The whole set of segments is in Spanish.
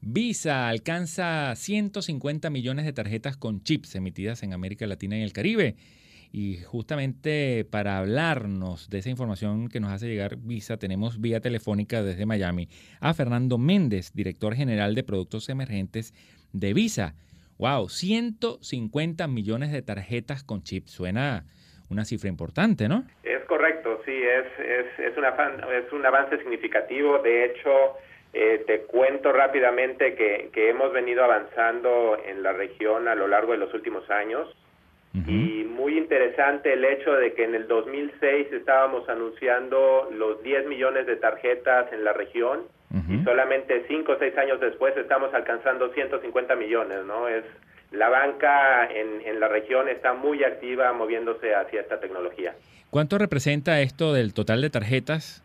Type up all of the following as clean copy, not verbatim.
Visa alcanza 150 millones de tarjetas con chips emitidas en América Latina y el Caribe. Y justamente para hablarnos de esa información que nos hace llegar Visa, tenemos vía telefónica desde Miami a Fernando Méndez, director general de productos emergentes de Visa. ¡Wow! 150 millones de tarjetas con chips. Suena una cifra importante, ¿no? Es correcto, sí, es un avance significativo. De hecho, te cuento rápidamente que hemos venido avanzando en la región a lo largo de los últimos años. Uh-huh. Y muy interesante el hecho de que en el 2006 estábamos anunciando los 10 millones de tarjetas en la región. Uh-huh. Y solamente 5 o 6 años después estamos alcanzando 150 millones, ¿no? La banca en la región está muy activa moviéndose hacia esta tecnología. ¿Cuánto representa esto del total de tarjetas?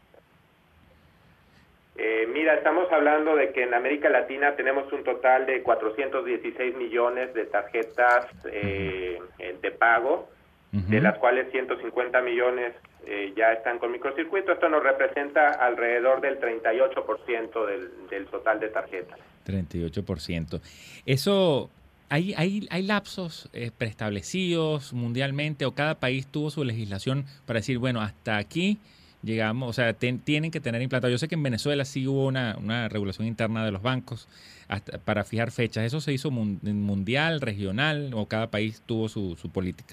Mira, estamos hablando de que en América Latina tenemos un total de 416 millones de tarjetas de pago, uh-huh, de las cuales 150 millones ya están con microcircuito. Esto nos representa alrededor del 38% del total de tarjetas. 38%. Eso, ¿hay lapsos preestablecidos mundialmente o cada país tuvo su legislación para decir, bueno, hasta aquí llegamos, o sea, tienen que tener implantado? Yo sé que en Venezuela sí hubo una regulación interna de los bancos para fijar fechas. ¿Eso se hizo mundial, regional, o cada país tuvo su política?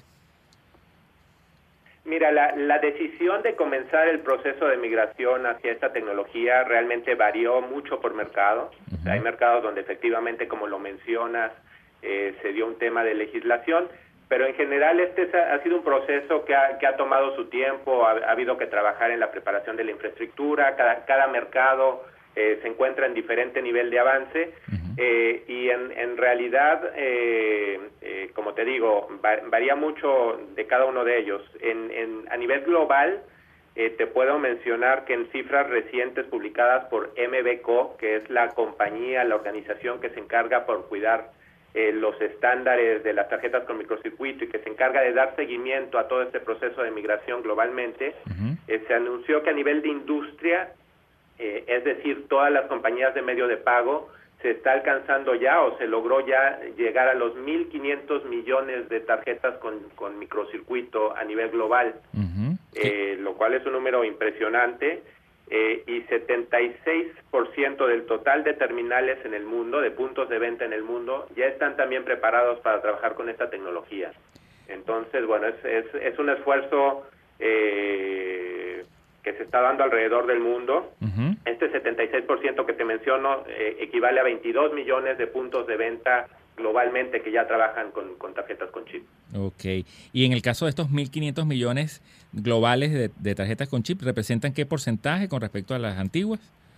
Mira, la decisión de comenzar el proceso de migración hacia esta tecnología realmente varió mucho por mercado. Uh-huh. O sea, hay mercados donde efectivamente, como lo mencionas, se dio un tema de legislación, pero en general ha sido un proceso que ha tomado su tiempo. Ha habido que trabajar en la preparación de la infraestructura. Cada mercado se encuentra en diferente nivel de avance. Uh-huh. Y en realidad, como te digo, varía mucho de cada uno de ellos. A nivel global, te puedo mencionar que en cifras recientes publicadas por MBCO, que es la organización que se encarga por cuidar los estándares de las tarjetas con microcircuito y que se encarga de dar seguimiento a todo este proceso de migración globalmente, uh-huh, se anunció que a nivel de industria, es decir, todas las compañías de medio de pago, se está alcanzando ya o se logró ya llegar a los 1.500 millones de tarjetas con microcircuito a nivel global, uh-huh, lo cual es un número impresionante. Y 76% del total de terminales en el mundo, de puntos de venta en el mundo, ya están también preparados para trabajar con esta tecnología. Entonces, bueno, es un esfuerzo que se está dando alrededor del mundo. Uh-huh. Este 76% que te menciono equivale a 22 millones de puntos de venta globalmente que ya trabajan con tarjetas con chip. Ok. Y en el caso de estos 1.500 millones globales de tarjetas con chip, ¿representan qué porcentaje con respecto a las antiguas?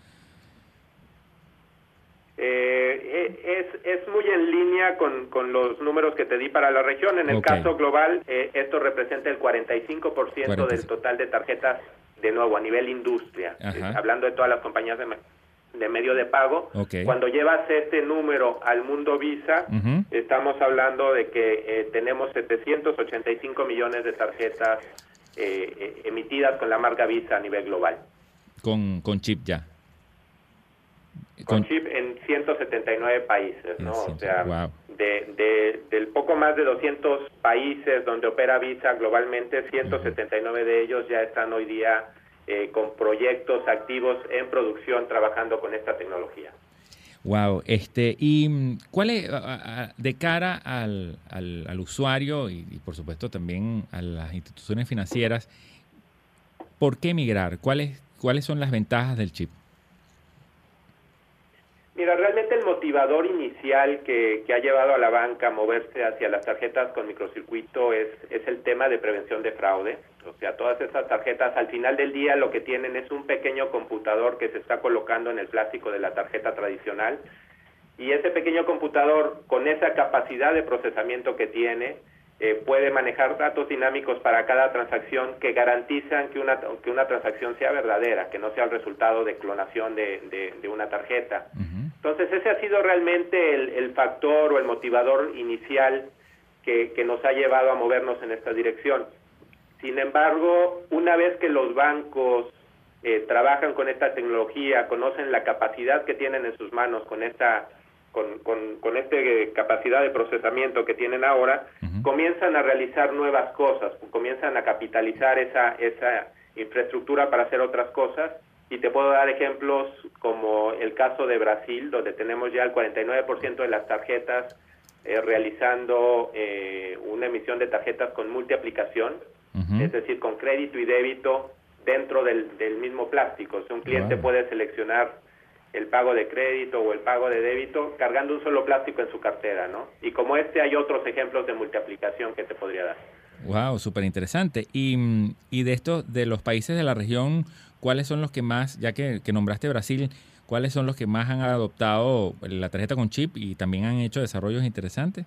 Es muy en línea con los números que te di para la región. En el caso global, esto representa el 45% del total de tarjetas, de nuevo, a nivel industria. Hablando de todas las compañías de medio de pago. Okay. Cuando llevas este número al mundo Visa, uh-huh, estamos hablando de que tenemos 785 millones de tarjetas emitidas con la marca Visa a nivel global. Con chip ya. Con chip en 179 países, ¿no? O sea, wow, del poco más de 200 países donde opera Visa globalmente, 179 de ellos ya están hoy día con proyectos activos en producción trabajando con esta tecnología. Wow, y ¿cuál es, de cara al usuario y por supuesto también a las instituciones financieras, por qué migrar? ¿Cuáles son las ventajas del chip? Mira, realmente el motivador inicial que ha llevado a la banca a moverse hacia las tarjetas con microcircuito es el tema de prevención de fraude. O sea, todas esas tarjetas al final del día lo que tienen es un pequeño computador que se está colocando en el plástico de la tarjeta tradicional, y ese pequeño computador, con esa capacidad de procesamiento que tiene, puede manejar datos dinámicos para cada transacción que garantizan que una transacción sea verdadera, que no sea el resultado de clonación de una tarjeta. Uh-huh. Entonces ese ha sido realmente el factor o el motivador inicial que nos ha llevado a movernos en esta dirección. Sin embargo, una vez que los bancos trabajan con esta tecnología, conocen la capacidad que tienen en sus manos con esta capacidad de procesamiento que tienen ahora, comienzan a realizar nuevas cosas, comienzan a capitalizar esa infraestructura para hacer otras cosas, y te puedo dar ejemplos como el caso de Brasil, donde tenemos ya el 49% de las tarjetas realizando una emisión de tarjetas con multiaplicación, es decir, con crédito y débito dentro del mismo plástico. O sea, un cliente puede seleccionar el pago de crédito o el pago de débito cargando un solo plástico en su cartera, ¿no? Y como hay otros ejemplos de multiaplicación que te podría dar. Wow, súper interesante. Y de los países de la región, ¿cuáles son los que más, ya que nombraste Brasil, cuáles son los que más han adoptado la tarjeta con chip y también han hecho desarrollos interesantes?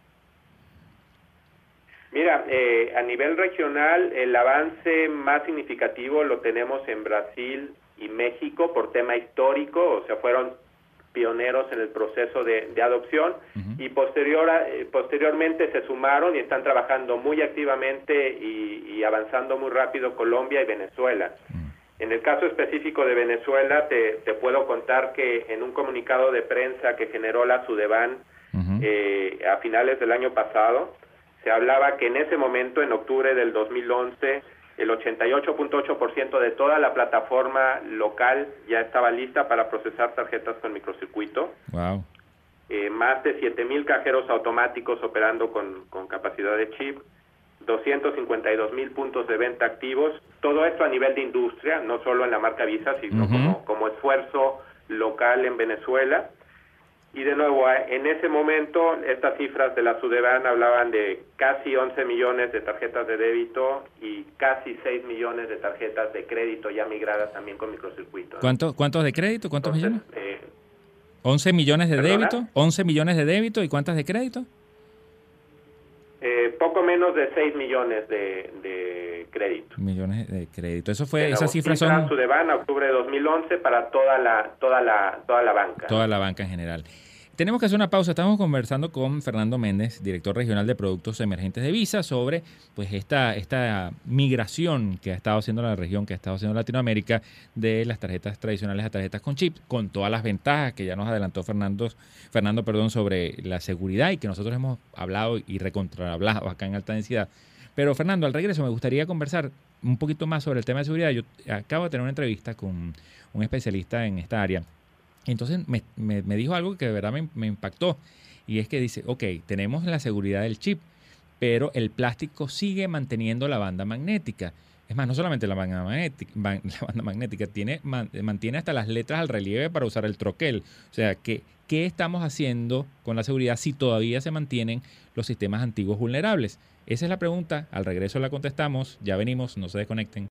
Mira, a nivel regional, el avance más significativo lo tenemos en Brasil y México por tema histórico, o sea, fueron pioneros en el proceso de adopción, y posteriormente se sumaron y están trabajando muy activamente y avanzando muy rápido Colombia y Venezuela. En el caso específico de Venezuela, te puedo contar que en un comunicado de prensa que generó la SUDEBAN a finales del año pasado, se hablaba que en ese momento, en octubre del 2011, el 88.8% de toda la plataforma local ya estaba lista para procesar tarjetas con microcircuito. Wow. Más de 7,000 cajeros automáticos operando con capacidad de chip, 252,000 puntos de venta activos, todo esto a nivel de industria, no solo en la marca Visa, sino como esfuerzo local en Venezuela. Y de nuevo, en ese momento, estas cifras de la SUDEBAN hablaban de casi 11 millones de tarjetas de débito y casi 6 millones de tarjetas de crédito ya migradas también con microcircuito, ¿no? ¿Cuántos de crédito? ¿Cuántos millones? 11 millones de débito, 11 millones de débito, ¿y cuántas de crédito? Poco menos de 6 millones de crédito. Millones de crédito. Eso fue, esas cifras son SUDEBAN, octubre de 2011, para toda la banca. Toda la banca en general. Tenemos que hacer una pausa. Estamos conversando con Fernando Méndez, director regional de productos emergentes de Visa, sobre pues esta migración que ha estado haciendo la región, que ha estado haciendo Latinoamérica, de las tarjetas tradicionales a tarjetas con chip, con todas las ventajas que ya nos adelantó Fernando, sobre la seguridad, y que nosotros hemos hablado y recontrahablado acá en Alta Densidad. Pero Fernando, al regreso me gustaría conversar un poquito más sobre el tema de seguridad. Yo acabo de tener una entrevista con un especialista en esta área. Entonces me dijo algo que de verdad me impactó, y es que dice, ok, tenemos la seguridad del chip, pero el plástico sigue manteniendo la banda magnética. Es más, no solamente la banda magnética mantiene hasta las letras al relieve para usar el troquel. O sea, ¿qué estamos haciendo con la seguridad si todavía se mantienen los sistemas antiguos vulnerables? Esa es la pregunta. Al regreso la contestamos. Ya venimos, no se desconecten.